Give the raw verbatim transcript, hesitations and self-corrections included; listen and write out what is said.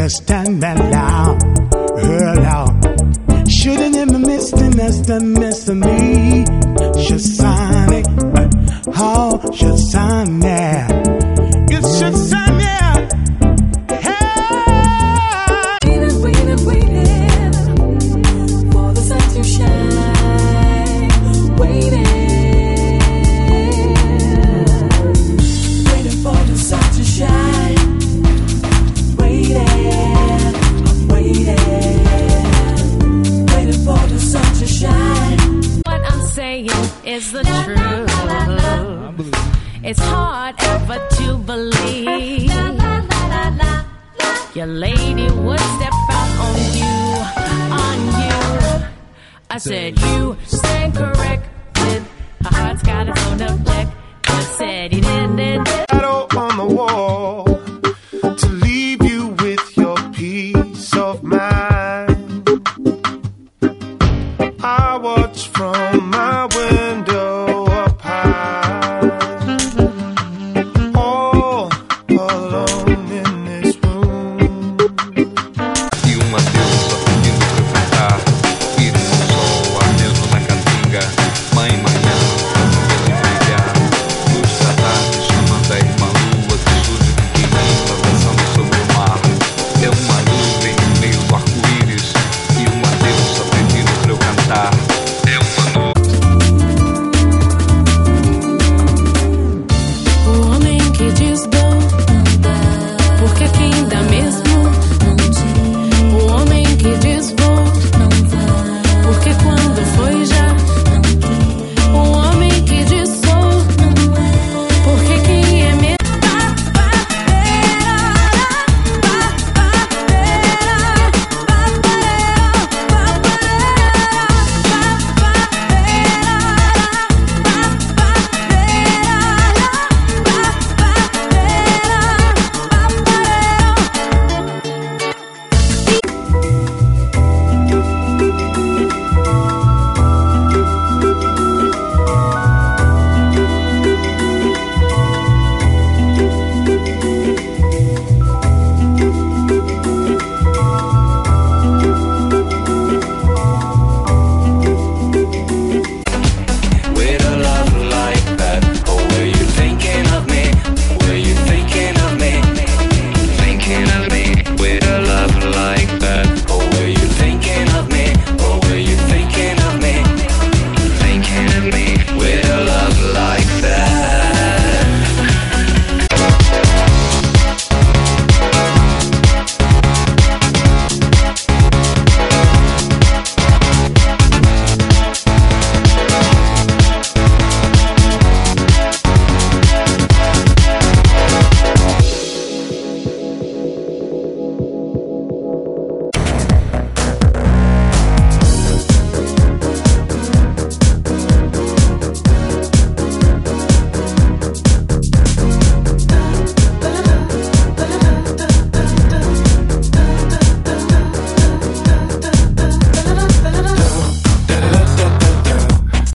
stand that loud, her loud. Shouldn't ever miss the mess, the mess of me. Should sign it, oh, should sign that. You should sign that. Hey. Waiting, waiting, waiting for the sun to shine. Waiting, waiting for the sun to shine. Waiting, I'm waiting, waiting for the sun to shine. What I'm saying is the truth. It's hard ever to believe your lady would step out on you, on you. I said you stand corrected. Her heart's got its own effect. I said you did, did, did. Shadow on the wall.